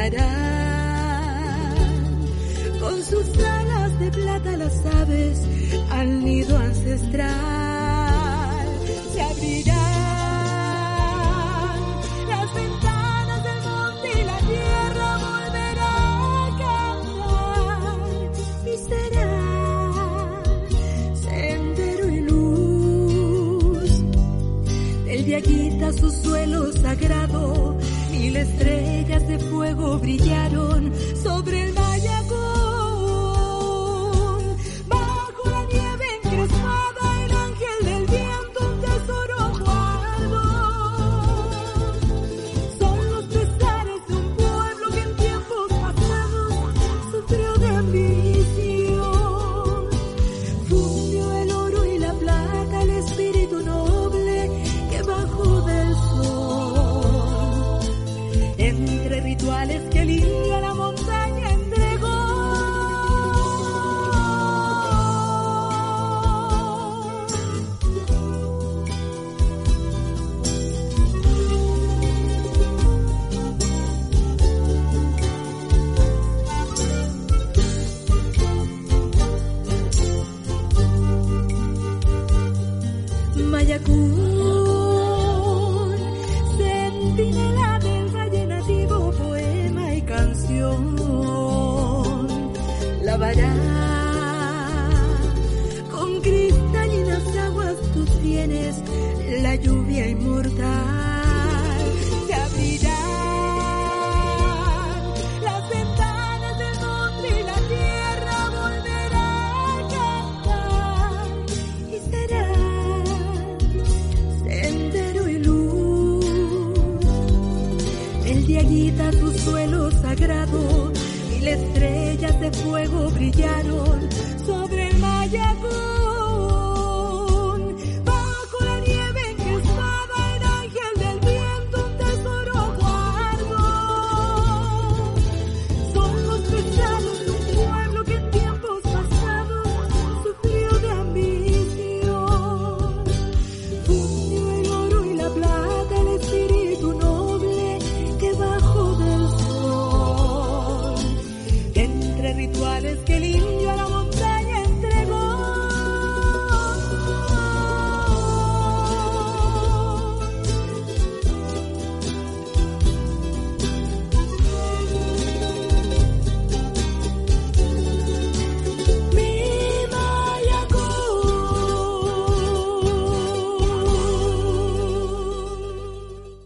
volarán. Con sus alas de plata las aves al nido ancestral. Se abrirán las ventanas del monte y la tierra volverá a cantar. Y será sendero y luz. El día quita su suelo sagrado. 1000 estrellas de fuego brillaron sobre el Mayagón. Bajo la nieve encrespada, el ángel del viento un tesoro guardó. Son los pesares de un pueblo que en tiempos pasados sufrió de ambición. Fundió el oro y la plata, el espíritu noble que bajó del sol. Entre rituales que el indio a la montaña entregó. Mayacún, centinela del valle nativo, poema y canción, lavará con cristalinas aguas tus sienes la lluvia inmortal. Se abrirán las ventanas del monte y la tierra volverá a cantar. Y será sendero y luz. El día quita su suelo sagrado. 1000 estrellas de fuego brillaron sobre el Mayagón.